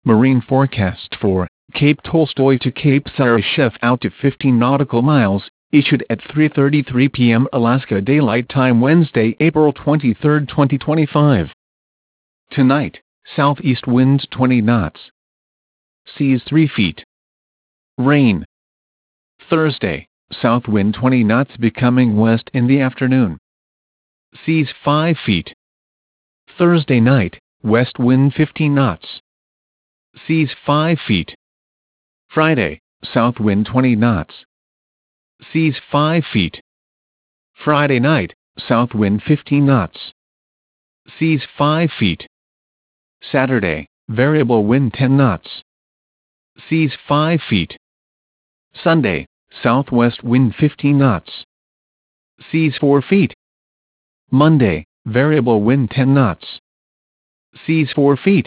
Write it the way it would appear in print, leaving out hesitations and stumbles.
Marine forecast for Cape Tolstoy to Cape Sarashev out to 15 nautical miles, issued at 3:33 p.m. Alaska Daylight Time Wednesday, April 23, 2025. Tonight, southeast winds 20 knots. Seas 3 feet. Rain. Thursday, south wind 20 knots becoming west in the afternoon. Seas 5 feet. Thursday night, west wind 15 knots. Seas 5 feet. Friday, south wind 20 knots. Seas 5 feet. Friday night, south wind 15 knots. Seas 5 feet. Saturday, variable wind 10 knots. Seas 5 feet. Sunday, southwest wind 15 knots. Seas 4 feet. Monday, variable wind 10 knots. Seas 4 feet.